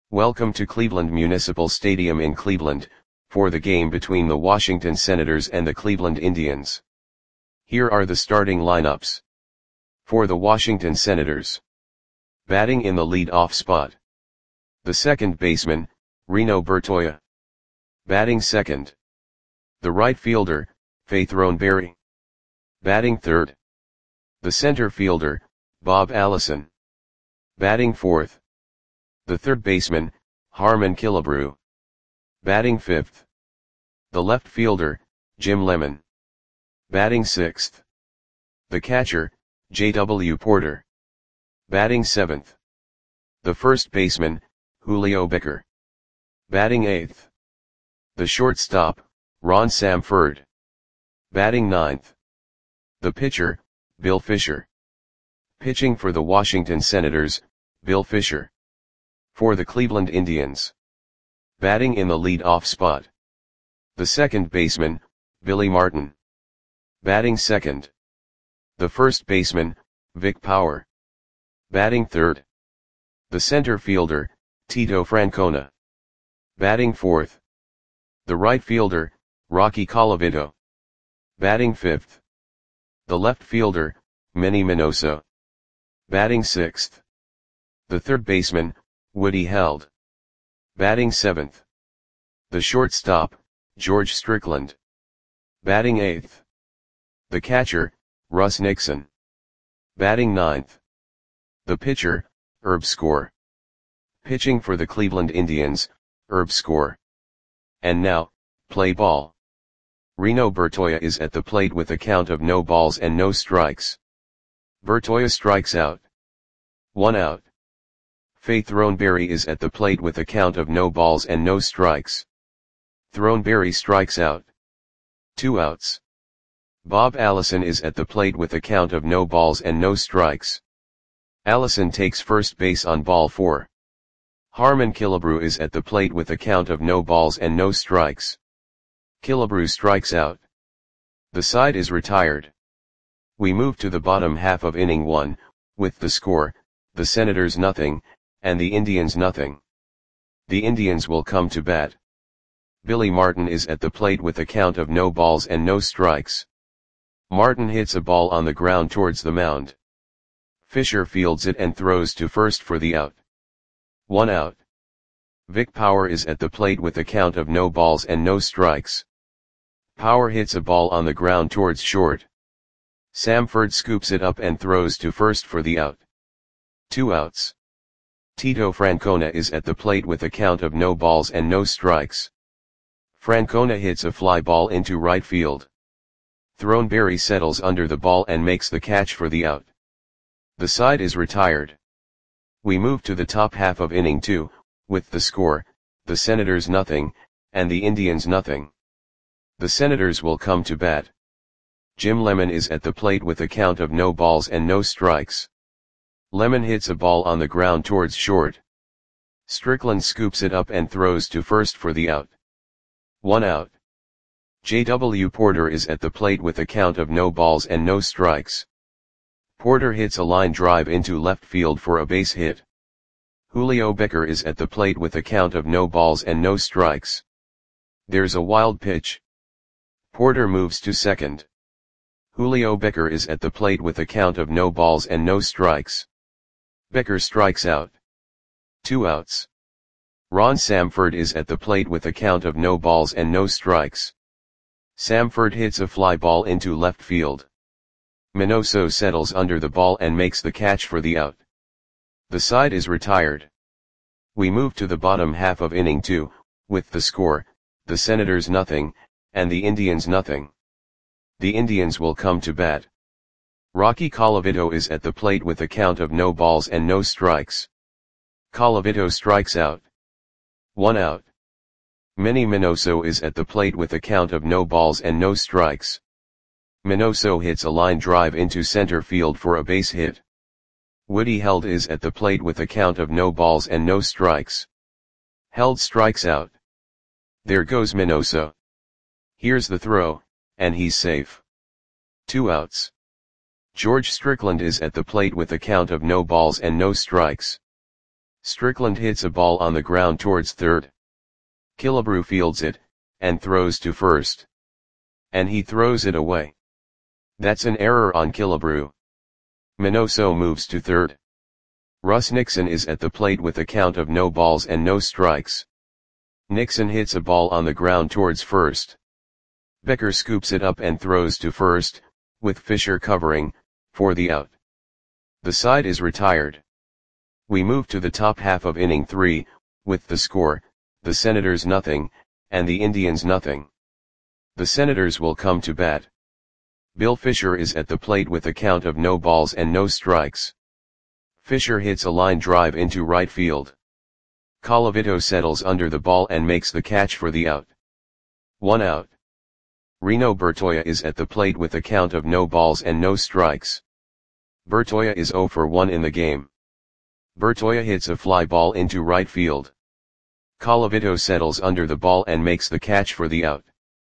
Welcome to Cleveland Municipal Stadium in Cleveland, for the game between the Washington Senators and the Cleveland Indians. Here are the starting lineups. For the Washington Senators. Batting in the lead-off spot. The second baseman, Reno Bertoia. Batting second. The right fielder, Faith Throneberry. Batting third. The center fielder, Bob Allison. Batting fourth. The third baseman, Harmon Killebrew. Batting fifth. The left fielder, Jim Lemon. Batting sixth. The catcher, J.W. Porter. Batting seventh. The first baseman, Julio Becker. Batting eighth. The shortstop, Ron Samford. Batting ninth. The pitcher, Bill Fisher. Pitching for the Washington Senators, Bill Fisher. For the Cleveland Indians. Batting in the lead-off spot. The second baseman, Billy Martin. Batting second. The first baseman, Vic Power. Batting third. The center fielder, Tito Francona. Batting fourth. The right fielder, Rocky Colavito. Batting fifth. The left fielder, Manny Minoso. Batting sixth. The third baseman, Woody Held. Batting seventh. The shortstop, George Strickland. Batting eighth. The catcher, Russ Nixon. Batting ninth. The pitcher, Herb Score. Pitching for the Cleveland Indians, Herb Score. And now, play ball. Reno Bertoia is at the plate with a count of no balls and no strikes. Bertoia strikes out. 1 out. Faith Throneberry is at the plate with a count of no balls and no strikes. Throneberry strikes out. 2 outs. Bob Allison is at the plate with a count of no balls and no strikes. Allison takes first base on ball 4. Harmon Killebrew is at the plate with a count of no balls and no strikes. Killebrew strikes out. The side is retired. We move to the bottom half of inning 1, with the score, the Senators nothing, and the Indians nothing. The Indians will come to bat. Billy Martin is at the plate with a count of no balls and no strikes. Martin hits a ball on the ground towards the mound. Fisher fields it and throws to first for the out. 1 out. Vic Power is at the plate with a count of no balls and no strikes. Power hits a ball on the ground towards short. Samford scoops it up and throws to first for the out. 2 outs. Tito Francona is at the plate with a count of no balls and no strikes. Francona hits a fly ball into right field. Throneberry settles under the ball and makes the catch for the out. The side is retired. We move to the top half of inning 2, with the score, the Senators nothing, and the Indians nothing. The Senators will come to bat. Jim Lemon is at the plate with a count of no balls and no strikes. Lemon hits a ball on the ground towards short. Strickland scoops it up and throws to first for the out. 1 out. J.W. Porter is at the plate with a count of no balls and no strikes. Porter hits a line drive into left field for a base hit. Julio Becker is at the plate with a count of no balls and no strikes. There's a wild pitch. Porter moves to second. Julio Becker is at the plate with a count of no balls and no strikes. Becker strikes out. 2 outs. Ron Samford is at the plate with a count of no balls and no strikes. Samford hits a fly ball into left field. Minoso settles under the ball and makes the catch for the out. The side is retired. We move to the bottom half of inning 2, with the score, the Senators nothing, and the Indians nothing. The Indians will come to bat. Rocky Colavito is at the plate with a count of no balls and no strikes. Colavito strikes out. 1 out. Manny Minoso is at the plate with a count of no balls and no strikes. Minoso hits a line drive into center field for a base hit. Woody Held is at the plate with a count of no balls and no strikes. Held strikes out. There goes Minoso. Here's the throw, and he's safe. 2 outs. George Strickland is at the plate with a count of no balls and no strikes. Strickland hits a ball on the ground towards third. Killebrew fields it, and throws to first. And he throws it away. That's an error on Killebrew. Minoso moves to third. Russ Nixon is at the plate with a count of no balls and no strikes. Nixon hits a ball on the ground towards first. Becker scoops it up and throws to first, with Fisher covering, for the out. The side is retired. We move to the top half of inning 3, with the score, the Senators nothing, and the Indians nothing. The Senators will come to bat. Bill Fisher is at the plate with a count of no balls and no strikes. Fisher hits a line drive into right field. Colavito settles under the ball and makes the catch for the out. 1 out. Reno Bertoia is at the plate with a count of no balls and no strikes. Bertoia is 0 for 1 in the game. Bertoia hits a fly ball into right field. Colavito settles under the ball and makes the catch for the out.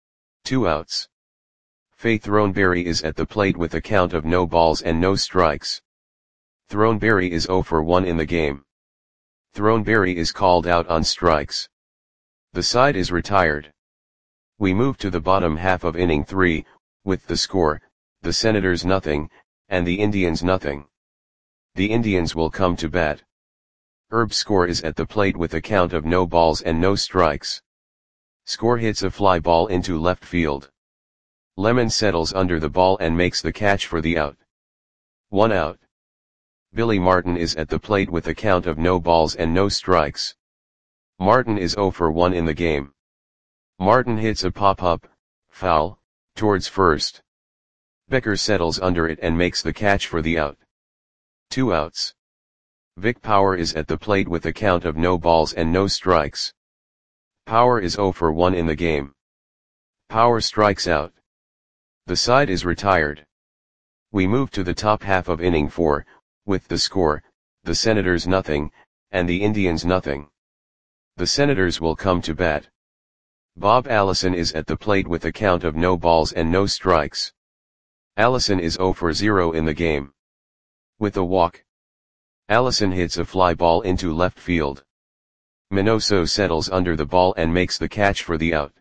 2 outs. Faith Throneberry is at the plate with a count of no balls and no strikes. Throneberry is 0 for 1 in the game. Throneberry is called out on strikes. The side is retired. We move to the bottom half of inning 3, with the score, the Senators nothing, and the Indians nothing. The Indians will come to bat. Herb Score is at the plate with a count of no balls and no strikes. Score hits a fly ball into left field. Lemon settles under the ball and makes the catch for the out. 1 out. Billy Martin is at the plate with a count of no balls and no strikes. Martin is 0 for 1 in the game. Martin hits a pop-up, foul, towards first. Becker settles under it and makes the catch for the out. 2 outs. Vic Power is at the plate with a count of no balls and no strikes. Power is 0 for 1 in the game. Power strikes out. The side is retired. We move to the top half of inning 4, with the score, the Senators nothing, and the Indians nothing. The Senators will come to bat. Bob Allison is at the plate with a count of no balls and no strikes. Allison is 0 for 0 in the game. With a walk, Allison hits a fly ball into left field. Minoso settles under the ball and makes the catch for the out.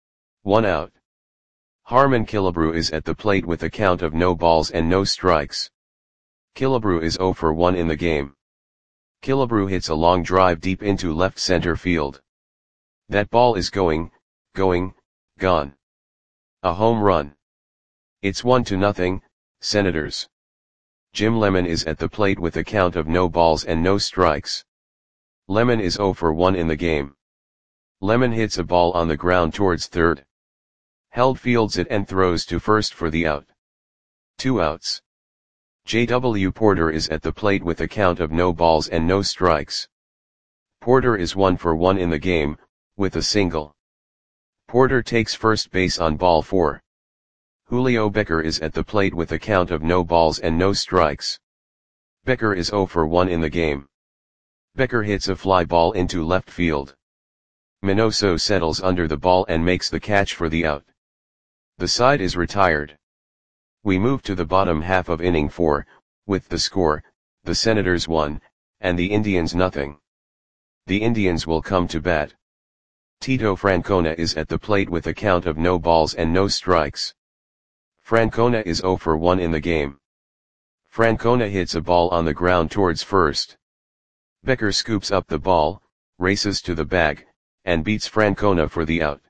1 out. Harmon Killebrew is at the plate with a count of no balls and no strikes. Killebrew is 0 for 1 in the game. Killebrew hits a long drive deep into left center field. That ball is gone. A home run. It's 1-0, Senators. Jim Lemon is at the plate with a count of no balls and no strikes. Lemon is 0 for 1 in the game. Lemon hits a ball on the ground towards third. Held fields it and throws to first for the out. 2 outs. J.W. Porter is at the plate with a count of no balls and no strikes. Porter is 1 for 1 in the game, with a single. Porter takes first base on ball 4. Julio Becker is at the plate with a count of no balls and no strikes. Becker is 0 for 1 in the game. Becker hits a fly ball into left field. Minoso settles under the ball and makes the catch for the out. The side is retired. We move to the bottom half of inning 4, with the score, the Senators 1, and the Indians nothing. The Indians will come to bat. Tito Francona is at the plate with a count of no balls and no strikes. Francona is 0 for 1 in the game. Francona hits a ball on the ground towards first. Becker scoops up the ball, races to the bag, and beats Francona for the out.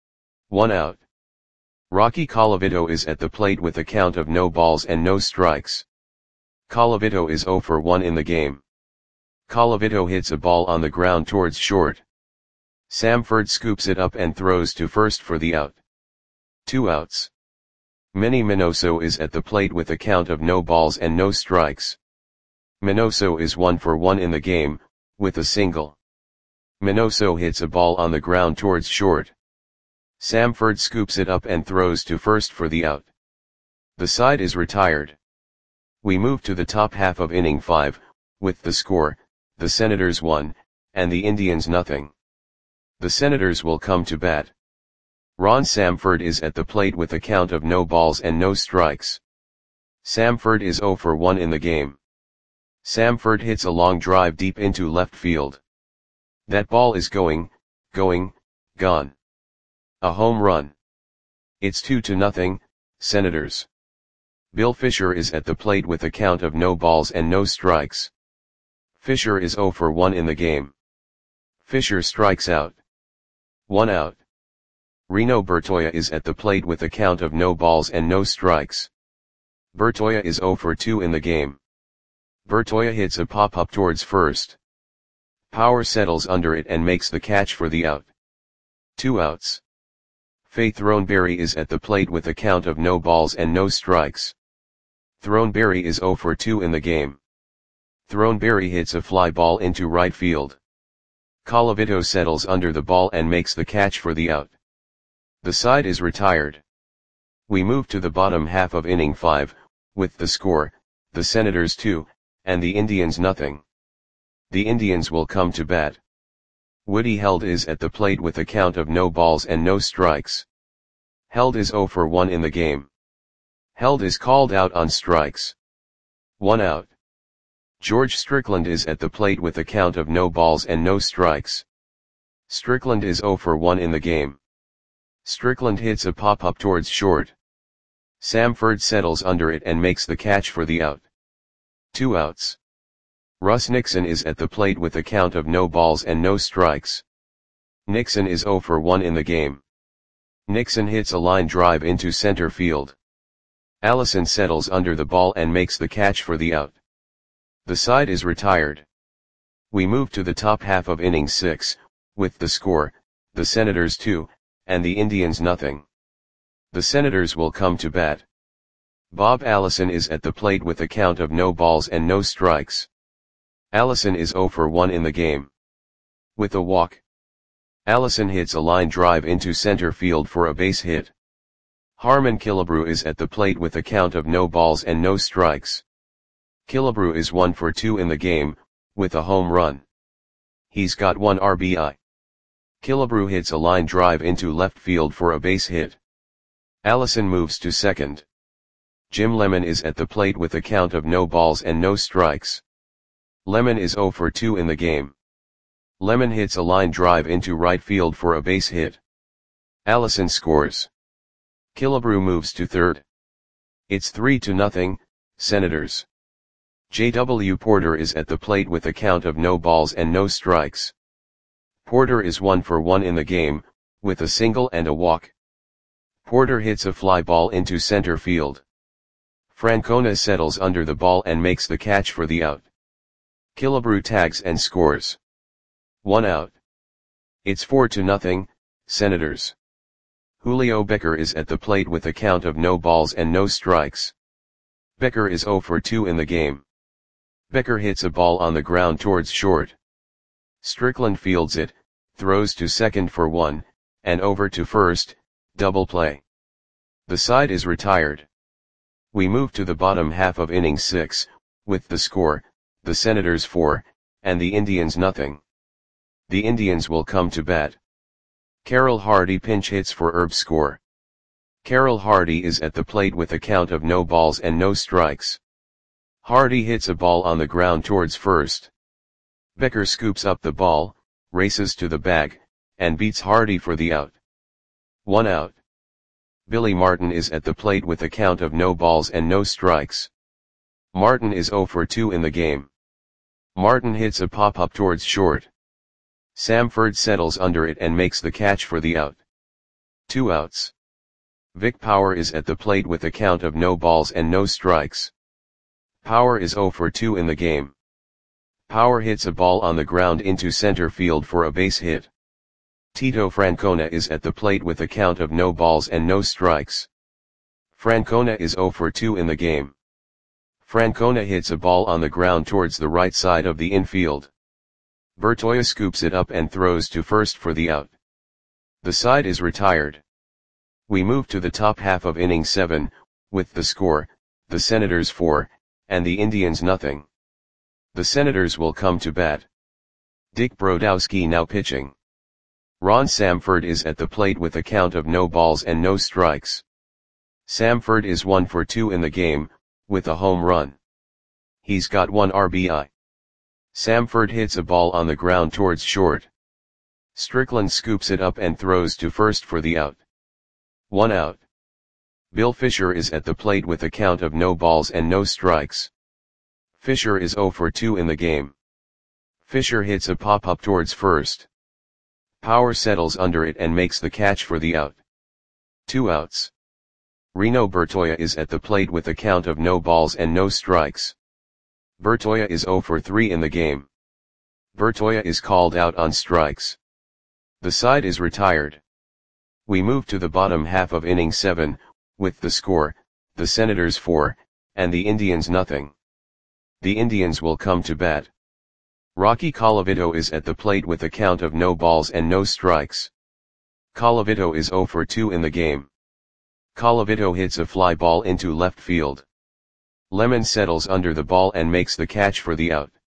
1 out. Rocky Colavito is at the plate with a count of no balls and no strikes. Colavito is 0 for 1 in the game. Colavito hits a ball on the ground towards short. Samford scoops it up and throws to first for the out. 2 outs. Manny Minoso is at the plate with a count of no balls and no strikes. Minoso is 1 for 1 in the game, with a single. Minoso hits a ball on the ground towards short. Samford scoops it up and throws to first for the out. The side is retired. We move to the top half of inning 5, with the score, the Senators 1, and the Indians nothing. The Senators will come to bat. Ron Samford is at the plate with a count of no balls and no strikes. Samford is 0 for 1 in the game. Samford hits a long drive deep into left field. That ball is gone. A home run. It's 2-0, Senators. Bill Fisher is at the plate with a count of no balls and no strikes. Fisher is 0 for 1 in the game. Fisher strikes out. 1 out. Reno Bertoia is at the plate with a count of no balls and no strikes. Bertoia is 0 for 2 in the game. Bertoia hits a pop-up towards first. Power settles under it and makes the catch for the out. 2 outs. Faith Throneberry is at the plate with a count of no balls and no strikes. Throneberry is 0 for 2 in the game. Throneberry hits a fly ball into right field. Colavito settles under the ball and makes the catch for the out. The side is retired. We move to the bottom half of inning 5, with the score, the Senators 2, and the Indians nothing. The Indians will come to bat. Woody Held is at the plate with a count of no balls and no strikes. Held is 0 for 1 in the game. Held is called out on strikes. 1 out. George Strickland is at the plate with a count of no balls and no strikes. Strickland is 0 for 1 in the game. Strickland hits a pop-up towards short. Samford settles under it and makes the catch for the out. 2 outs. Russ Nixon is at the plate with a count of no balls and no strikes. Nixon is 0 for 1 in the game. Nixon hits a line drive into center field. Allison settles under the ball and makes the catch for the out. The side is retired. We move to the top half of inning 6, with the score, the Senators 2, and the Indians nothing. The Senators will come to bat. Bob Allison is at the plate with a count of no balls and no strikes. Allison is 0 for 1 in the game. With a walk. Allison hits a line drive into center field for a base hit. Harmon Killebrew is at the plate with a count of no balls and no strikes. Killebrew is 1 for 2 in the game, with a home run. He's got 1 RBI. Killebrew hits a line drive into left field for a base hit. Allison moves to second. Jim Lemon is at the plate with a count of no balls and no strikes. Lemon is 0 for 2 in the game. Lemon hits a line drive into right field for a base hit. Allison scores. Killebrew moves to third. It's 3-0, Senators. J.W. Porter is at the plate with a count of no balls and no strikes. Porter is 1 for 1 in the game, with a single and a walk. Porter hits a fly ball into center field. Francona settles under the ball and makes the catch for the out. Killebrew tags and scores. 1 out. It's 4-0, Senators. Julio Becker is at the plate with a count of no balls and no strikes. Becker is 0 for 2 in the game. Becker hits a ball on the ground towards short. Strickland fields it, throws to second for 1, and over to first, double play. The side is retired. We move to the bottom half of inning 6, with the score, the Senators 4, and the Indians nothing. The Indians will come to bat. Carroll Hardy pinch hits for Herb score. Carroll Hardy is at the plate with a count of no balls and no strikes. Hardy hits a ball on the ground towards first. Becker scoops up the ball, races to the bag, and beats Hardy for the out. 1 out. Billy Martin is at the plate with a count of no balls and no strikes. Martin is 0 for 2 in the game. Martin hits a pop-up towards short. Samford settles under it and makes the catch for the out. 2 outs. Vic Power is at the plate with a count of no balls and no strikes. Power is 0 for 2 in the game. Power hits a ball on the ground into center field for a base hit. Tito Francona is at the plate with a count of no balls and no strikes. Francona is 0 for 2 in the game. Francona hits a ball on the ground towards the right side of the infield. Bertoia scoops it up and throws to first for the out. The side is retired. We move to the top half of inning 7, with the score, the Senators 4, and the Indians nothing. The Senators will come to bat. Dick Brodowski now pitching. Ron Samford is at the plate with a count of no balls and no strikes. Samford is 1 for 2 in the game, with a home run. He's got 1 RBI. Samford hits a ball on the ground towards short. Strickland scoops it up and throws to first for the out. 1 out. Bill Fisher is at the plate with a count of no balls and no strikes. Fisher is 0 for 2 in the game. Fisher hits a pop-up towards first. Power settles under it and makes the catch for the out. 2 outs. Reno Bertoia is at the plate with a count of no balls and no strikes. Bertoia is 0 for 3 in the game. Bertoia is called out on strikes. The side is retired. We move to the bottom half of inning 7, with the score, the Senators 4, and the Indians nothing. The Indians will come to bat. Rocky Colavito is at the plate with a count of no balls and no strikes. Colavito is 0 for 2 in the game. Colavito hits a fly ball into left field. Lemon settles under the ball and makes the catch for the out.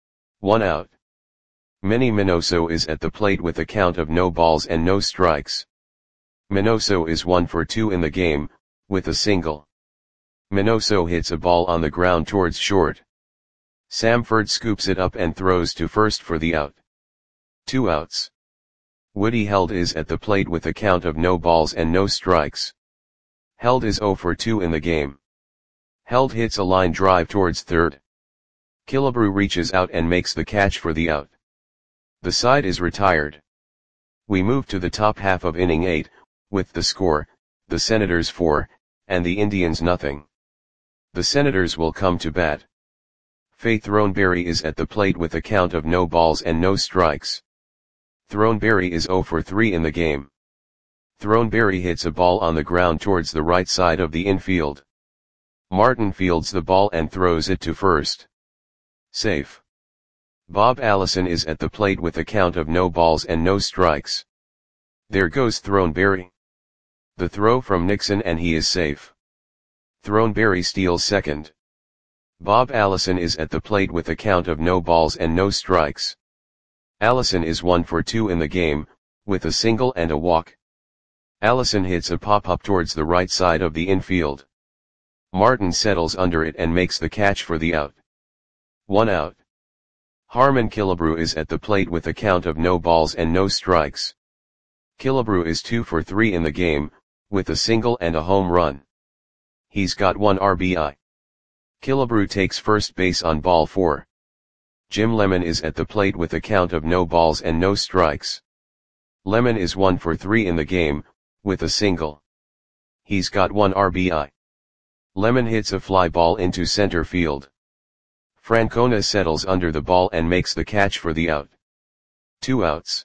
1 out. Manny Minoso is at the plate with a count of no balls and no strikes. Minoso is 1 for 2 in the game, with a single. Minoso hits a ball on the ground towards short. Samford scoops it up and throws to first for the out. 2 outs. Woody Held is at the plate with a count of no balls and no strikes. Held is 0 for 2 in the game. Held hits a line drive towards third. Killebrew reaches out and makes the catch for the out. The side is retired. We move to the top half of inning 8, with the score, the Senators 4, and the Indians nothing. The Senators will come to bat. Faye Throneberry is at the plate with a count of no balls and no strikes. Throneberry is 0 for 3 in the game. Throneberry hits a ball on the ground towards the right side of the infield. Martin fields the ball and throws it to first. Safe. Bob Allison is at the plate with a count of no balls and no strikes. There goes Throneberry. The throw from Nixon and he is safe. Throneberry steals second. Bob Allison is at the plate with a count of no balls and no strikes. Allison is 1 for 2 in the game, with a single and a walk. Allison hits a pop-up towards the right side of the infield. Martin settles under it and makes the catch for the out. 1 out. Harmon Killebrew is at the plate with a count of no balls and no strikes. Killebrew is 2 for 3 in the game, with a single and a home run. He's got 1 RBI. Killebrew takes first base on ball 4. Jim Lemon is at the plate with a count of no balls and no strikes. Lemon is 1 for 3 in the game, with a single. He's got 1 RBI. Lemon hits a fly ball into center field. Francona settles under the ball and makes the catch for the out. 2 outs.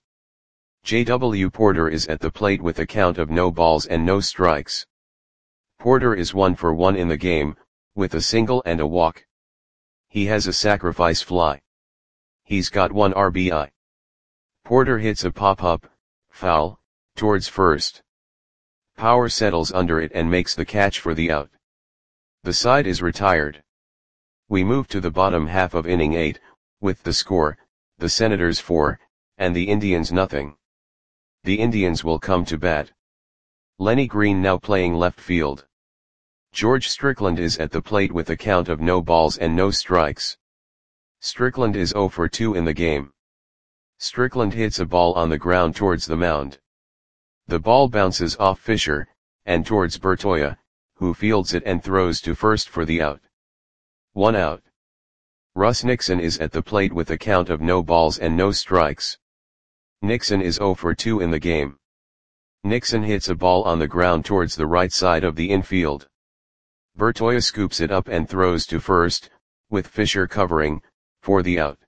J.W. Porter is at the plate with a count of no balls and no strikes. Porter is 1 for 1 in the game, with a single and a walk. He has a sacrifice fly. He's got 1 RBI. Porter hits a pop-up, foul, towards first. Power settles under it and makes the catch for the out. The side is retired. We move to the bottom half of inning 8, with the score, the Senators 4, and the Indians nothing. The Indians will come to bat. Lenny Green now playing left field. George Strickland is at the plate with a count of no balls and no strikes. Strickland is 0 for 2 in the game. Strickland hits a ball on the ground towards the mound. The ball bounces off Fisher, and towards Bertoia, who fields it and throws to first for the out. 1 out. Russ Nixon is at the plate with a count of no balls and no strikes. Nixon is 0 for 2 in the game. Nixon hits a ball on the ground towards the right side of the infield. Bertoia scoops it up and throws to first, with Fisher covering, for the out.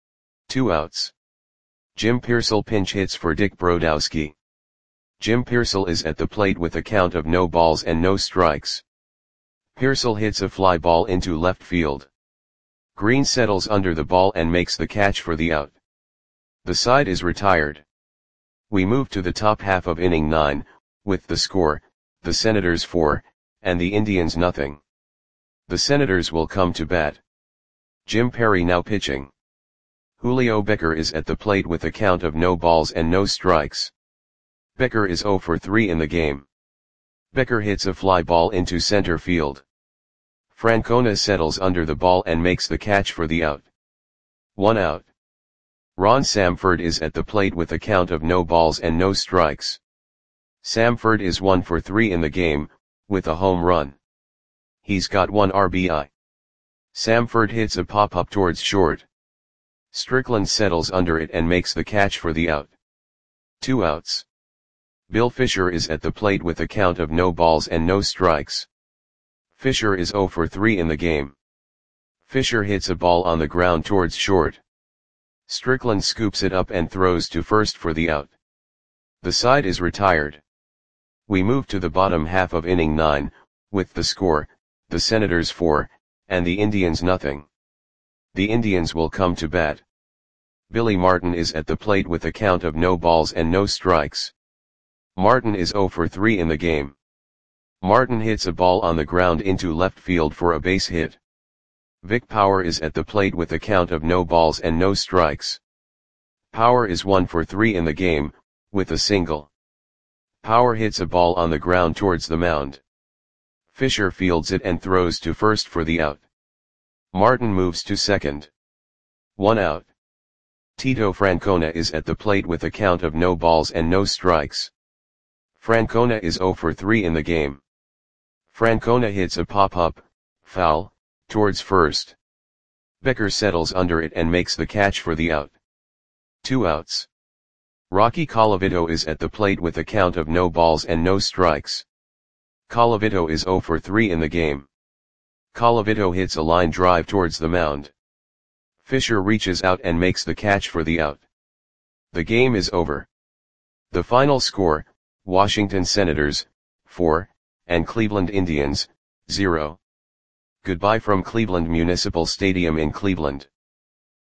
2 outs. Jim Pearsall pinch hits for Dick Brodowski. Jim Pearsall is at the plate with a count of no balls and no strikes. Pearsall hits a fly ball into left field. Green settles under the ball and makes the catch for the out. The side is retired. We move to the top half of inning 9, with the score, the Senators 4, and the Indians nothing. The Senators will come to bat. Jim Perry now pitching. Julio Becker is at the plate with a count of no balls and no strikes. Becker is 0 for 3 in the game. Becker hits a fly ball into center field. Francona settles under the ball and makes the catch for the out. 1 out. Ron Samford is at the plate with a count of no balls and no strikes. Samford is 1 for 3 in the game, with a home run. He's got 1 RBI. Samford hits a pop-up towards short. Strickland settles under it and makes the catch for the out. 2 outs. Bill Fisher is at the plate with a count of no balls and no strikes. Fisher is 0 for 3 in the game. Fisher hits a ball on the ground towards short. Strickland scoops it up and throws to first for the out. The side is retired. We move to the bottom half of inning 9, with the score, the Senators 4, and the Indians nothing. The Indians will come to bat. Billy Martin is at the plate with a count of no balls and no strikes. Martin is 0 for 3 in the game. Martin hits a ball on the ground into left field for a base hit. Vic Power is at the plate with a count of no balls and no strikes. Power is 1 for 3 in the game, with a single. Power hits a ball on the ground towards the mound. Fisher fields it and throws to first for the out. Martin moves to second. 1 out. Tito Francona is at the plate with a count of no balls and no strikes. Francona is 0 for 3 in the game. Francona hits a pop-up, foul, towards first. Becker settles under it and makes the catch for the out. 2 outs. Rocky Colavito is at the plate with a count of no balls and no strikes. Colavito is 0 for 3 in the game. Colavito hits a line drive towards the mound. Fisher reaches out and makes the catch for the out. The game is over. The final score, Washington Senators, 4, and Cleveland Indians, 0. Goodbye from Cleveland Municipal Stadium in Cleveland.